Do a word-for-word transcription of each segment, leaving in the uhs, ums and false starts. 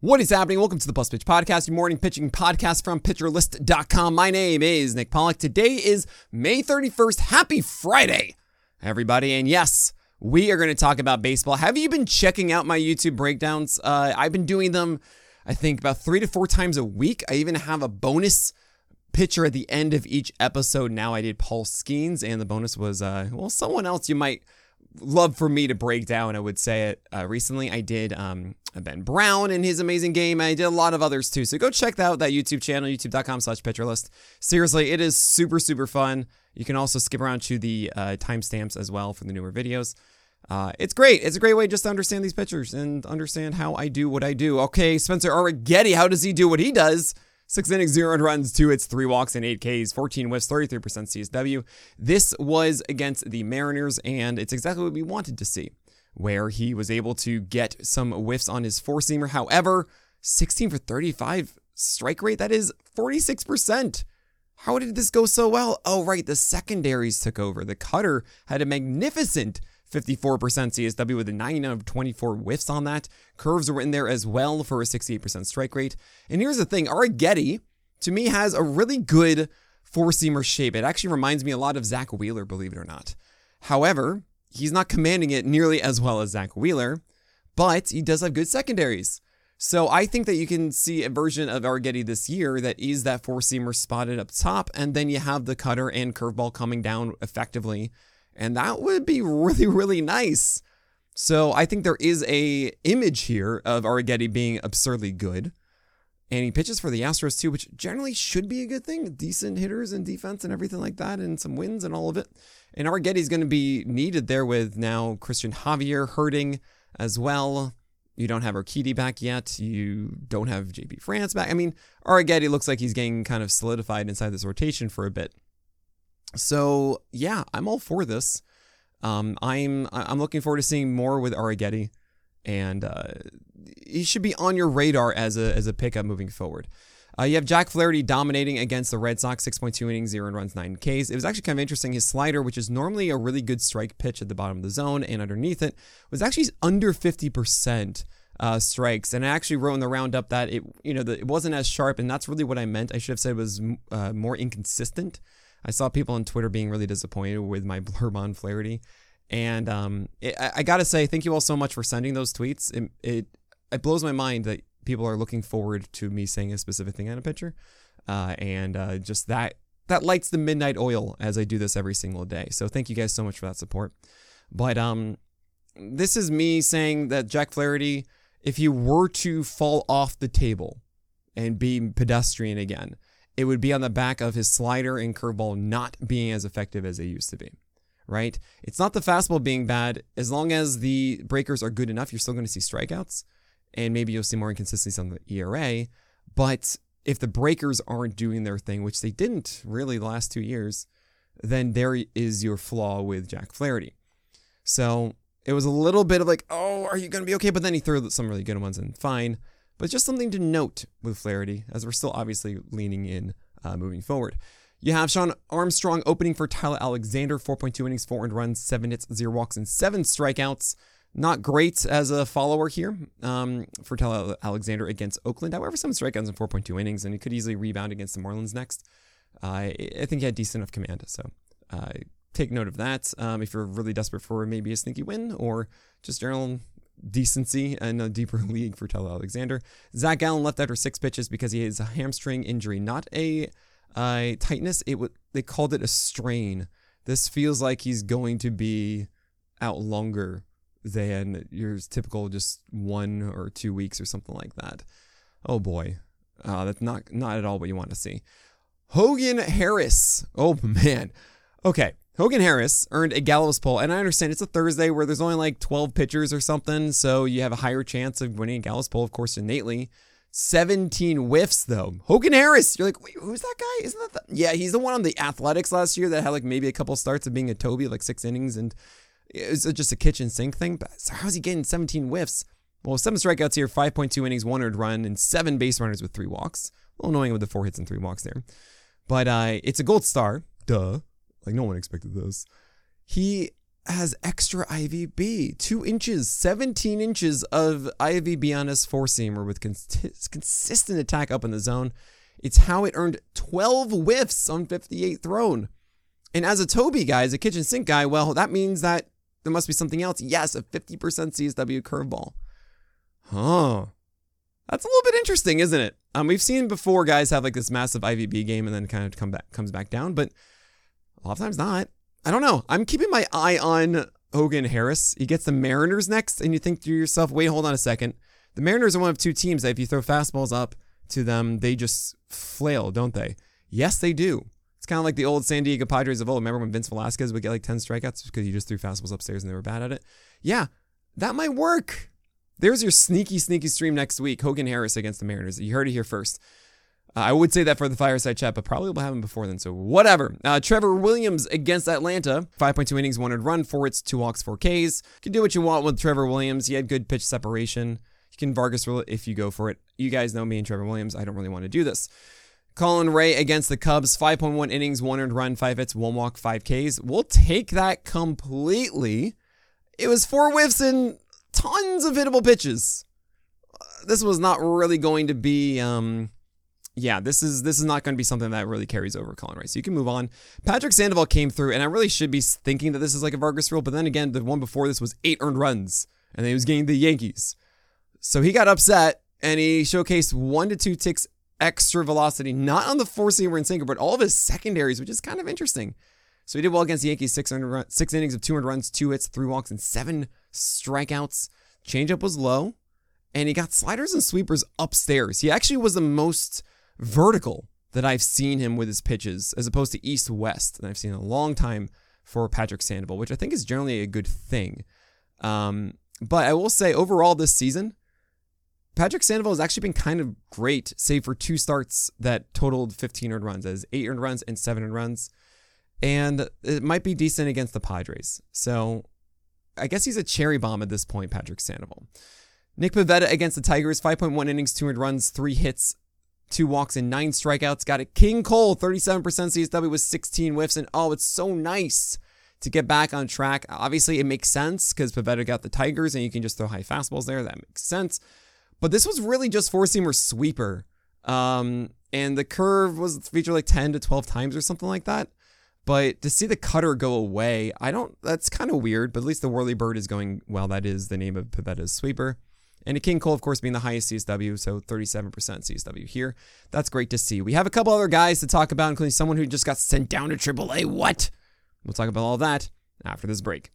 What is happening? Welcome to the Plus Pitch Podcast, your morning pitching podcast from pitcher list dot com. My name is Nick Pollack. Today is May thirty-first. Happy Friday, everybody. And yes, we are going to talk about baseball. Have you been checking out my YouTube breakdowns? Uh, I've been doing them, I think, about three to four times a week. I even have a bonus pitcher at the end of each episode. Now I did Paul Skeens, and the bonus was, uh, well, someone else you might love for me to break down, I would say it. Uh, recently, I did um, Ben Brown in his amazing game. I did a lot of others too. So go check out that YouTube channel, youtube dot com slash pitcher list. Seriously, it is super, super fun. You can also skip around to the uh, timestamps as well for the newer videos. Uh, it's great. It's a great way just to understand these pitchers and understand how I do what I do. Okay, Spencer Arrighetti, how does he do what he does? Six innings, zero earned runs, two hits, three walks, and eight Ks, fourteen whiffs, thirty-three percent C S W. This was against the Mariners, and it's exactly what we wanted to see, where he was able to get some whiffs on his four-seamer. However, sixteen for thirty-five strike rate, that is forty-six percent. How did this go so well? Oh, right, the secondaries took over. The cutter had a magnificent fifty-four percent C S W with a ninety-nine of twenty-four whiffs on that. Curves were in there as well for a sixty-eight percent strike rate. And here's the thing, Arrighetti, to me, has a really good four-seamer shape. It actually reminds me a lot of Zach Wheeler, believe it or not. However, he's not commanding it nearly as well as Zach Wheeler, but he does have good secondaries. So I think that you can see a version of Arrighetti this year that is that four-seamer spotted up top, and then you have the cutter and curveball coming down effectively. And that would be really, really nice. So I think there is a image here of Arrighetti being absurdly good. And he pitches for the Astros too, which generally should be a good thing. Decent hitters and defense and everything like that, and some wins and all of it. And Arrighetti's going to be needed there with now Christian Javier hurting as well. You don't have Urquidy back yet. You don't have J P France back. I mean, Arrighetti looks like he's getting kind of solidified inside this rotation for a bit. So yeah, I'm all for this. Um, I'm I'm looking forward to seeing more with Arrighetti, and uh, he should be on your radar as a as a pickup moving forward. Uh, you have Jack Flaherty dominating against the Red Sox, six point two innings, zero runs, nine Ks. It was actually kind of interesting. His slider, which is normally a really good strike pitch at the bottom of the zone and underneath it, was actually under fifty percent uh, strikes. And I actually wrote in the roundup that it you know the, it wasn't as sharp, and that's really what I meant. I should have said it was uh, more inconsistent. I saw people on Twitter being really disappointed with my blurb on Flaherty. And um, it, I, I got to say, thank you all so much for sending those tweets. It, it it blows my mind that people are looking forward to me saying a specific thing on a pitcher. Uh, and uh, just that, that lights the midnight oil as I do this every single day. So thank you guys so much for that support. But um, this is me saying that Jack Flaherty, if he were to fall off the table and be pedestrian again, it would be on the back of his slider and curveball not being as effective as they used to be, right? It's not the fastball being bad. As long as the breakers are good enough, you're still going to see strikeouts, and maybe you'll see more inconsistencies on the E R A. But if the breakers aren't doing their thing, which they didn't really the last two years, then there is your flaw with Jack Flaherty. So it was a little bit of like, oh, are you going to be okay? But then he threw some really good ones and fine. But just something to note with Flaherty, as we're still obviously leaning in uh, moving forward. You have Shawn Armstrong opening for Tyler Alexander, four point two innings, four earned runs, seven hits, zero walks, and seven strikeouts. Not great as a follower here um, for Tyler Alexander against Oakland. However, seven strikeouts in four point two innings, and he could easily rebound against the Marlins next. Uh, I think he had decent enough command, so uh, take note of that. Um, if you're really desperate for maybe a sneaky win or just general decency and a deeper league for Tyler Alexander. Zach Gallen left after six pitches because he has a hamstring injury, not a uh, tightness. It w- they called it a strain. This feels like he's going to be out longer than your typical just one or two weeks or something like that. Oh boy, uh, that's not not at all what you want to see. Hogan Harris. Oh man. Okay. Hogan Harris earned a Gallows Pole, and I understand it's a Thursday where there's only like twelve pitchers or something, so you have a higher chance of winning a Gallows Pole, of course, innately. seventeen whiffs, though. Hogan Harris, you're like, wait, who's that guy? Isn't that the... Yeah, he's the one on the Athletics last year that had like maybe a couple starts of being a Toby, like six innings, and it was just a kitchen sink thing. But so how's he getting seventeen whiffs? Well, seven strikeouts here, five point two innings, one earned run, and seven base runners with three walks. A little annoying with the four hits and three walks there. But uh, it's a gold star. Duh. Like, no one expected this. He has extra I V B. Two inches, seventeen inches of I V B on his four-seamer with cons- consistent attack up in the zone. It's how it earned twelve whiffs on fifty-eight thrown. And as a Toby guy, as a kitchen sink guy, well, that means that there must be something else. Yes, a fifty percent C S W curveball. Huh. That's a little bit interesting, isn't it? Um, we've seen before guys have like this massive I V B game and then kind of come back, comes back down, but a lot of times not. I don't know. I'm keeping my eye on Hogan Harris. He gets the Mariners next, and you think to yourself, wait, hold on a second. The Mariners are one of two teams that if you throw fastballs up to them, they just flail, don't they? Yes, they do. It's kind of like the old San Diego Padres of old. Remember when Vince Velasquez would get like ten strikeouts because he just threw fastballs upstairs and they were bad at it? Yeah, that might work. There's your sneaky, sneaky stream next week. Hogan Harris against the Mariners. You heard it here first. Uh, I would say that for the Fireside Chat, but probably will have him before then, so whatever. Uh, Trevor Williams against Atlanta. five point two innings, one earned run, four hits, two walks, four Ks. You can do what you want with Trevor Williams. He had good pitch separation. You can Vargas rule it if you go for it. You guys know me and Trevor Williams. I don't really want to do this. Colin Ray against the Cubs. five point one innings, one earned run, five hits, one walk, five Ks. We'll take that completely. It was four whiffs and tons of hittable pitches. Uh, this was not really going to be... Um, Yeah, this is this is not going to be something that really carries over Colin Ray. So you can move on. Patrick Sandoval came through, and I really should be thinking that this is like a Vargas rule, but then again, the one before this was eight earned runs, and then he was getting the Yankees. So he got upset, and he showcased one to two ticks extra velocity, not on the four-seamer and sinker, but all of his secondaries, which is kind of interesting. So he did well against the Yankees, six, run, six innings of two earned runs, two hits, three walks, and seven strikeouts. Changeup was low, and he got sliders and sweepers upstairs. He actually was the most vertical that I've seen him with his pitches as opposed to east-west that I've seen in a long time for Patrick Sandoval, which I think is generally a good thing. Um, but I will say overall this season, Patrick Sandoval has actually been kind of great, save for two starts that totaled fifteen earned runs, as eight earned runs and seven earned runs. And it might be decent against the Padres. So I guess he's a cherry bomb at this point, Patrick Sandoval. Nick Pivetta against the Tigers, five point one innings, two earned runs, three hits, two walks, and nine strikeouts. Got it. King Cole, thirty-seven percent C S W with sixteen whiffs. And oh, it's so nice to get back on track. Obviously, it makes sense because Pivetta got the Tigers and you can just throw high fastballs there. That makes sense. But this was really just four-seamer sweeper. Um, and the curve was featured like ten to twelve times or something like that. But to see the cutter go away, I don't, that's kind of weird, but at least the Whirly Bird is going well. That is the name of Pivetta's sweeper. And King Cole, of course, being the highest C S W, so thirty-seven percent C S W here. That's great to see. We have a couple other guys to talk about, including someone who just got sent down to triple A. What? We'll talk about all of that after this break.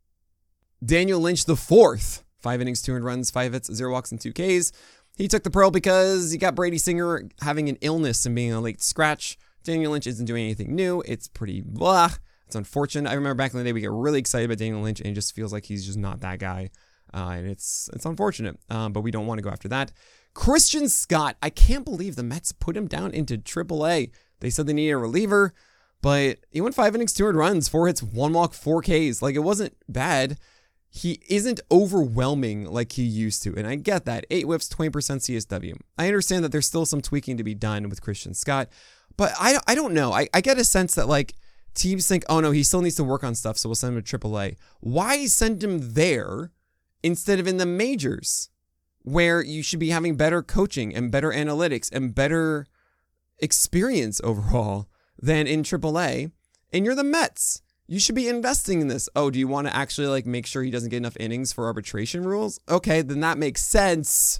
Daniel Lynch the fourth. Five innings, two earned runs, five hits, zero walks, and two Ks. He took the Pearl because he got Brady Singer having an illness and being a late scratch. Daniel Lynch isn't doing anything new. It's pretty blah. It's unfortunate. I remember back in the day we get really excited about Daniel Lynch, and it just feels like he's just not that guy. Uh, and it's it's unfortunate, um, but we don't want to go after that. Christian Scott, I can't believe the Mets put him down into triple A. They said they needed a reliever, but he went five innings, two earned runs, four hits, one walk, four Ks. Like, it wasn't bad. He isn't overwhelming like he used to, and I get that. Eight whiffs, twenty percent C S W. I understand that there's still some tweaking to be done with Christian Scott, but I, I don't know. I, I get a sense that, like, teams think, oh, no, he still needs to work on stuff, so we'll send him to triple A. Why send him there instead of in the majors, where you should be having better coaching and better analytics and better experience overall than in triple A? And you're the Mets. You should be investing in this. Oh, do you want to actually like make sure he doesn't get enough innings for arbitration rules? Okay, then that makes sense.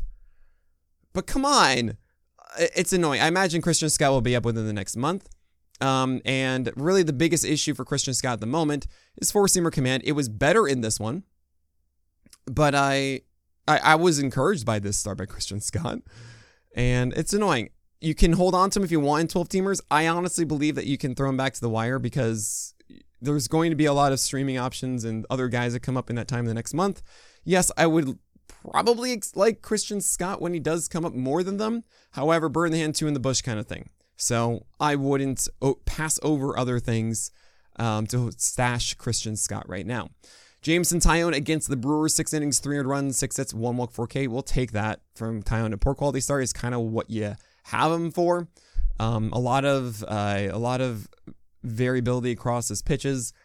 But come on. It's annoying. I imagine Christian Scott will be up within the next month. Um, and really the biggest issue for Christian Scott at the moment is four-seamer command. It was better in this one. But I, I I was encouraged by this start by Christian Scott. And it's annoying. You can hold on to him if you want in twelve-teamers. I honestly believe that you can throw him back to the wire because there's going to be a lot of streaming options and other guys that come up in that time the next month. Yes, I would probably like Christian Scott when he does come up more than them. However, bird in the hand, two in the bush kind of thing. So I wouldn't pass over other things um, to stash Christian Scott right now. Jameson Taillon against the Brewers, six innings, three earned runs, six hits, one walk, four K. We'll take that from Taillon. A poor quality start is kind of what you have him for. Um, a lot of uh, a lot of variability across his pitches.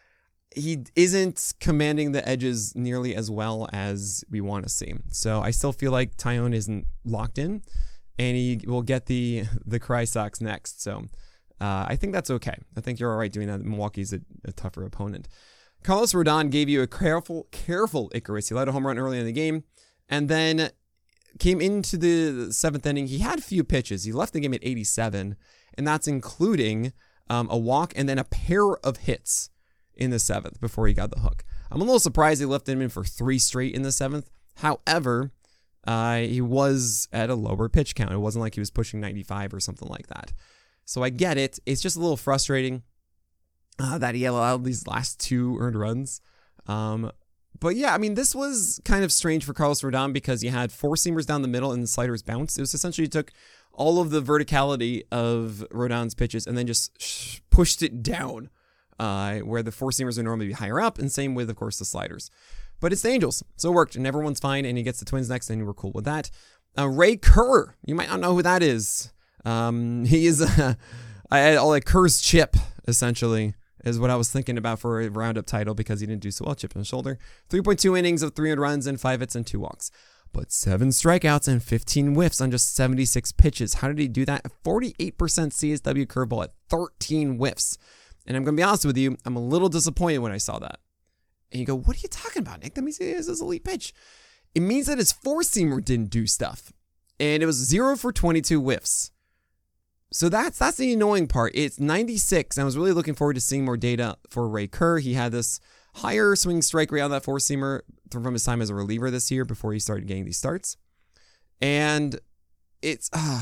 he isn't commanding the edges nearly as well as we want to see. So I still feel like Taillon isn't locked in, and he will get the the Cry Sox next. So uh, I think that's okay. I think you're all right doing that. Milwaukee's a, a tougher opponent. Carlos Rodon gave you a careful, careful Icarus. He led a home run early in the game, and then came into the seventh inning. He had a few pitches. He left the game at eighty-seven, and that's including um, a walk and then a pair of hits in the seventh before he got the hook. I'm a little surprised they left him in for three straight in the seventh. However, uh, he was at a lower pitch count. It wasn't like he was pushing ninety-five or something like that. So I get it. It's just a little frustrating uh, that he allowed these last two earned runs. Um, but yeah, I mean, this was kind of strange for Carlos Rodon because you had four seamers down the middle and the sliders bounced. It was essentially took all of the verticality of Rodon's pitches and then just sh- pushed it down. Uh, where the four seamers would normally be higher up, and same with, of course, the sliders. But it's the Angels, so it worked, and everyone's fine, and he gets the Twins next, and we're cool with that. Uh, Ray Kerr, you might not know who that is. Um, he is, uh, I had all like Kerr's chip, essentially, is what I was thinking about for a roundup title because he didn't do so well, chip on the shoulder. three point two innings of three hundred runs and five hits and two walks. But seven strikeouts and fifteen whiffs on just seventy-six pitches. How did he do that? forty-eight percent C S W curveball at thirteen whiffs. And I'm going to be honest with you, I'm a little disappointed when I saw that. And you go, what are you talking about, Nick? That means it is his elite pitch. It means that his four-seamer didn't do stuff. And it was zero for twenty-two whiffs. So that's that's the annoying part. It's ninety-six. And I was really looking forward to seeing more data for Ray Kerr. He had this higher swing strike rate on that four-seamer from his time as a reliever this year before he started getting these starts. And it's, uh,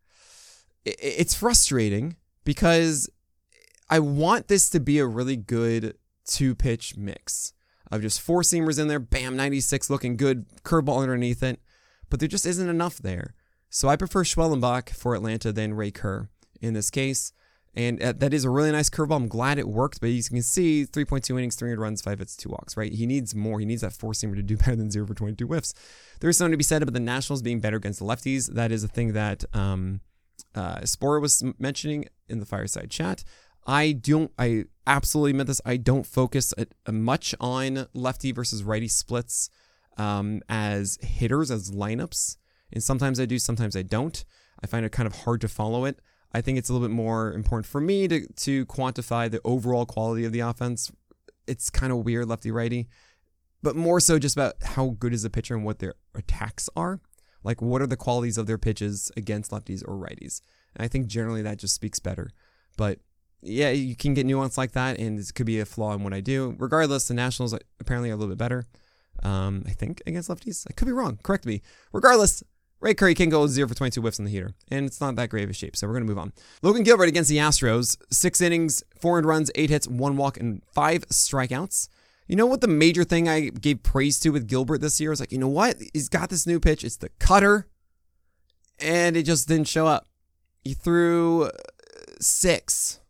it's frustrating because I want this to be a really good two-pitch mix of just four seamers in there, bam, ninety-six looking good, curveball underneath it, but there just isn't enough there. So I prefer Schwellenbach for Atlanta than Ray Kerr in this case, and that is a really nice curveball. I'm glad it worked, but you can see three point two innings, three hundred runs, five hits, two walks, right? He needs more. He needs that four-seamer to do better than zero for twenty-two whiffs. There's something to be said about the Nationals being better against the lefties. That is a thing that um, uh, Spora was mentioning in the Fireside Chat. I don't, I absolutely meant this. I don't focus a, a much on lefty versus righty splits um, as hitters, as lineups. And sometimes I do, sometimes I don't. I find it kind of hard to follow it. I think it's a little bit more important for me to, to quantify the overall quality of the offense. It's kind of weird, lefty righty, but more so just about how good is the pitcher and what their attacks are. Like, what are the qualities of their pitches against lefties or righties? And I think generally that just speaks better. But yeah, you can get nuance like that, and it could be a flaw in what I do. Regardless, the Nationals apparently are a little bit better, um, I think, against lefties. I could be wrong. Correct me. Regardless, Ray Kerr can go zero for twenty-two whiffs in the heater, and it's not that great of a shape, so we're going to move on. Logan Gilbert against the Astros. Six innings, four earned runs, eight hits, one walk, and five strikeouts. You know what the major thing I gave praise to with Gilbert this year was like, you know what? He's got this new pitch. It's the cutter, and it just didn't show up. He threw six.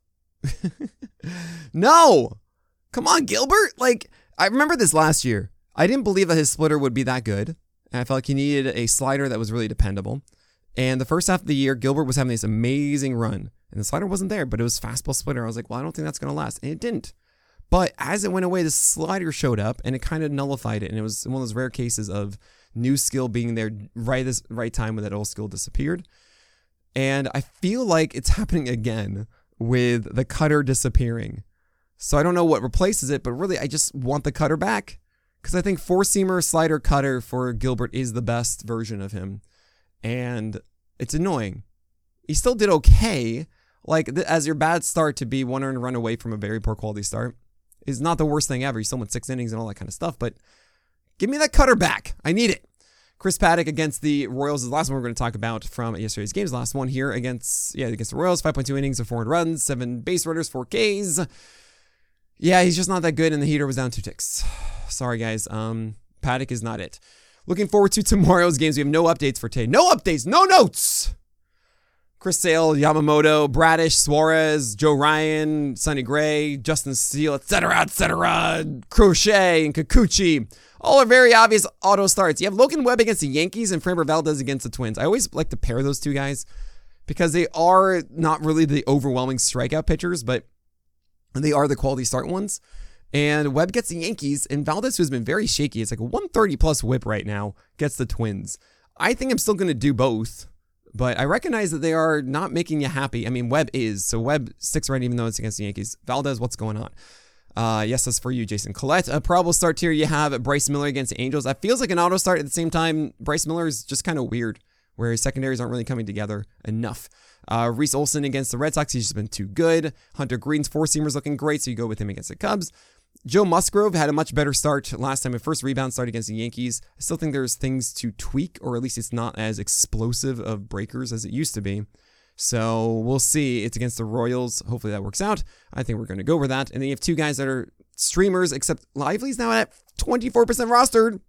No, come on, Gilbert. Like, I remember this last year. I didn't believe that his splitter would be that good. And I felt like he needed a slider that was really dependable. And the first half of the year, Gilbert was having this amazing run. And the slider wasn't there, but it was fastball splitter. I was like, well, I don't think that's going to last. And it didn't. But as it went away, the slider showed up and it kind of nullified it. And it was one of those rare cases of new skill being there right this right time when that old skill disappeared. And I feel like it's happening again with the cutter disappearing. So I don't know what replaces it, but really I just want the cutter back. Because I think four-seamer slider cutter for Gilbert is the best version of him. And it's annoying. He still did okay. Like, th- as your bad start to be one earned run away from a very poor quality start is not the worst thing ever. He still went six innings and all that kind of stuff. But give me that cutter back. I need it. Chris Paddock against the Royals is the last one we're going to talk about from yesterday's games. Last one here against, yeah, against the Royals. five point two innings of four hundred runs, seven base runners, four Ks. Yeah, he's just not that good, and the heater was down two ticks. Sorry, guys. Um, Paddock is not it. Looking forward to tomorrow's games. We have no updates for today. No updates, no notes. Chris Sale, Yamamoto, Bradish, Suarez, Joe Ryan, Sonny Gray, Justin Steele, et cetera, et cetera. Crochet and Kikuchi. All are very obvious auto starts. You have Logan Webb against the Yankees and Framber Valdez against the Twins. I always like to pair those two guys because they are not really the overwhelming strikeout pitchers, but they are the quality start ones. And Webb gets the Yankees, and Valdez, who's been very shaky, it's like a one thirty plus whip right now, gets the Twins. I think I'm still going to do both, but I recognize that they are not making you happy. I mean, Webb is, so Webb sticks right even though it's against the Yankees. Valdez, what's going on? Uh, yes, that's for you, Jason Collette. A probable start here, you have Bryce Miller against the Angels. That feels like an auto start. At the same time, Bryce Miller is just kind of weird, where his secondaries aren't really coming together enough. Uh, Reese Olson against the Red Sox, he's just been too good. Hunter Green's four-seamer's looking great, so you go with him against the Cubs. Joe Musgrove had a much better start last time, a first rebound start against the Yankees. I still think there's things to tweak, or at least it's not as explosive of breakers as it used to be. So we'll see. It's against the Royals. Hopefully that works out. I think we're going to go over that. And then you have two guys that are streamers, except Lively's now at twenty-four percent rostered.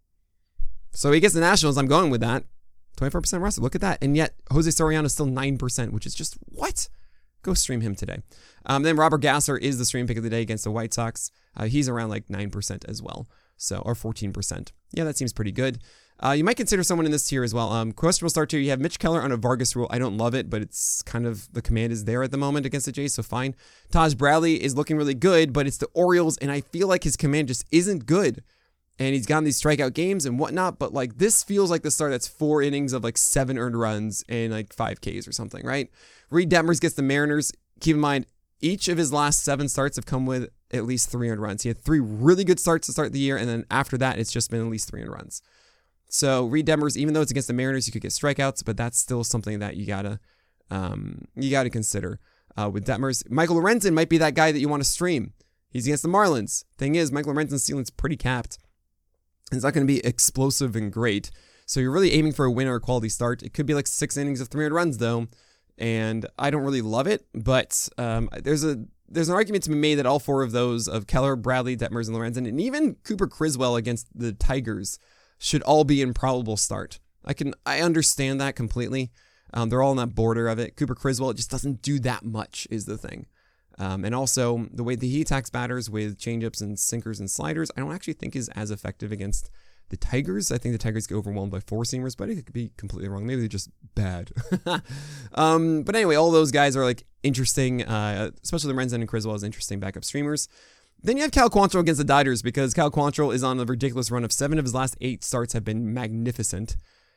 So he gets the Nationals. I'm going with that. twenty-four percent rostered. Look at that. And yet Jose Soriano is still nine percent, which is just what? Go stream him today. Um, then Robert Gasser is the stream pick of the day against the White Sox. Uh, he's around like nine percent as well. So, or fourteen percent. Yeah, that seems pretty good. Uh, you might consider someone in this tier as well. Um, questionable start tier, you have Mitch Keller on a Vargas rule. I don't love it, but it's kind of, the command is there at the moment against the Jays, so fine. Taj Bradley is looking really good, but it's the Orioles, and I feel like his command just isn't good. And he's gotten these strikeout games and whatnot, but like this feels like the start that's four innings of like seven earned runs and like five Ks or something, right? Reed Detmers gets the Mariners. Keep in mind, each of his last seven starts have come with at least three earned runs. He had three really good starts to start the year, and then after that, it's just been at least three earned runs. So Reed Detmers, even though it's against the Mariners, you could get strikeouts, but that's still something that you gotta um, you gotta consider uh, with Detmers. Michael Lorenzen might be that guy that you want to stream. He's against the Marlins. Thing is, Michael Lorenzen's ceiling's pretty capped. It's not going to be explosive and great. So you're really aiming for a win or a quality start. It could be like six innings of three hundred runs though, and I don't really love it. But um, there's a there's an argument to be made that all four of those of Keller, Bradley, Detmers, and Lorenzen, and even Cooper Criswell against the Tigers should all be in probable start. I can I understand that completely. Um, they're all on that border of it. Cooper Criswell, it just doesn't do that much is the thing. Um, and also, the way that he attacks batters with changeups and sinkers and sliders, I don't actually think is as effective against the Tigers. I think the Tigers get overwhelmed by four-seamers, but I could be completely wrong. Maybe they're just bad. um, but anyway, all those guys are like interesting, uh, especially Lorenzen and Criswell as interesting backup streamers. Then you have Cal Quantrill against the Dodgers, because Cal Quantrill is on a ridiculous run of seven of his last eight starts have been magnificent.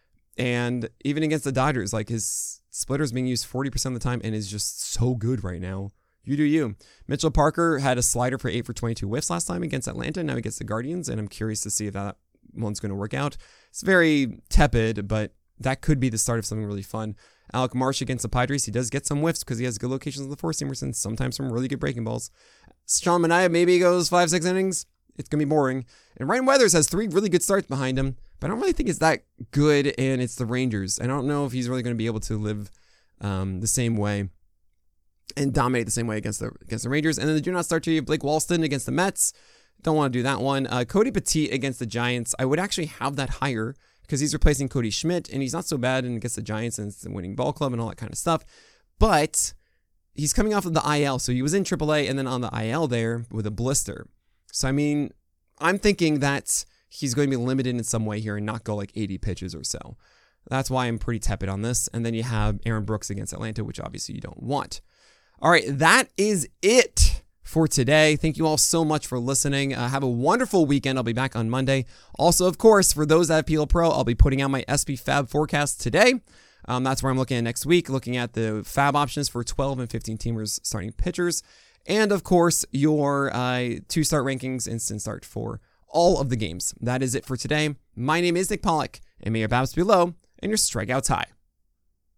And even against the Dodgers, like his splitter is being used forty percent of the time and is just so good right now. You do you. Mitchell Parker had a slider for eight for twenty-two whiffs last time against Atlanta. Now he gets the Guardians, and I'm curious to see if that one's going to work out. It's very tepid, but that could be the start of something really fun. Alec Marsh against the Padres, he does get some whiffs because he has good locations on the four-seamers and sometimes some really good breaking balls. Sean Manaea maybe goes five, six innings. It's going to be boring. And Ryan Weathers has three really good starts behind him, but I don't really think it's that good, and it's the Rangers. I don't know if he's really going to be able to live um, the same way and dominate the same way against the against the Rangers. And then the do not start to you, Blake Walston against the Mets. Don't want to do that one. Uh, Cody Petit against the Giants. I would actually have that higher because he's replacing Cody Schmidt, and he's not so bad and against the Giants, and it's the winning ball club and all that kind of stuff. But he's coming off of the I L, so he was in triple A and then on the I L there with a blister. So, I mean, I'm thinking that he's going to be limited in some way here and not go like eighty pitches or so. That's why I'm pretty tepid on this. And then you have Aaron Brooks against Atlanta, which obviously you don't want. All right, that is it for today. Thank you all so much for listening. Uh, have a wonderful weekend. I'll be back on Monday. Also, of course, for those that have P L Pro, I'll be putting out my S P Fab forecast today. Um, that's where I'm looking at next week, looking at the Fab options for twelve and fifteen teamers starting pitchers. And, of course, your uh, two-start rankings, instant start for all of the games. That is it for today. My name is Nick Pollack, and may your babs be low and your strikeouts high.